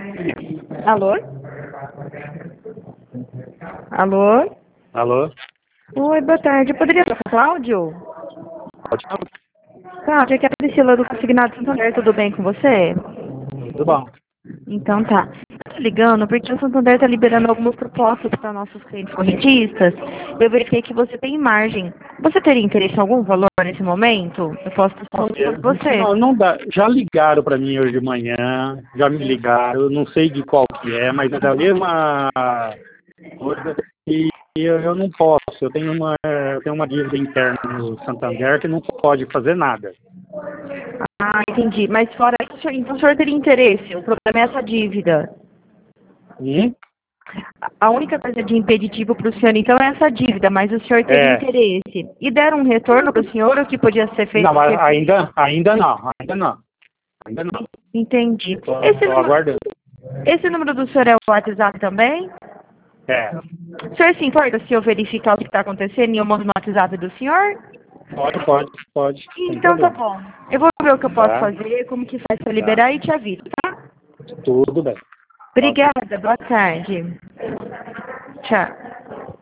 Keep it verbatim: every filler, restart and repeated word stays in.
Alô? Alô? Alô? Oi, boa tarde. Eu poderia falar com o Cláudio? Pode falar? Cláudio, aqui é a Priscila do Consignado Santander, tudo bem com você? Tudo bom. Então tá. Eu tô ligando porque o Santander tá liberando algumas propostas para nossos clientes correntistas. Eu verifiquei que você tem margem. Você teria interesse em algum valor nesse momento? Eu posso passar para você. Não, não dá. Já ligaram para mim hoje de manhã, já me ligaram, eu não sei de qual que é, mas é da mesma coisa e eu, eu não posso. Eu tenho uma, eu tenho uma dívida interna no Santander que não pode fazer nada. Ah, entendi. Mas fora isso, então o senhor teria interesse. O problema é essa dívida. Hum? A única coisa de impeditivo para o senhor, então, é essa dívida, mas o senhor teria É. interesse. E deram um retorno para o senhor, o que podia ser feito? Não, mas ainda, ainda não, ainda não. Ainda não. Entendi. Estou Esse número, aguardando. esse número do senhor é o WhatsApp também? É. O senhor se importa se eu verificar o que está acontecendo e eu mando no WhatsApp do senhor? Pode, pode, pode. Sem Então tá problema. bom. Eu vou ver o que eu posso Tá? fazer, como que faz para liberar e te aviso, tá? Tudo bem. Ok. Obrigada, boa tarde. Tchau.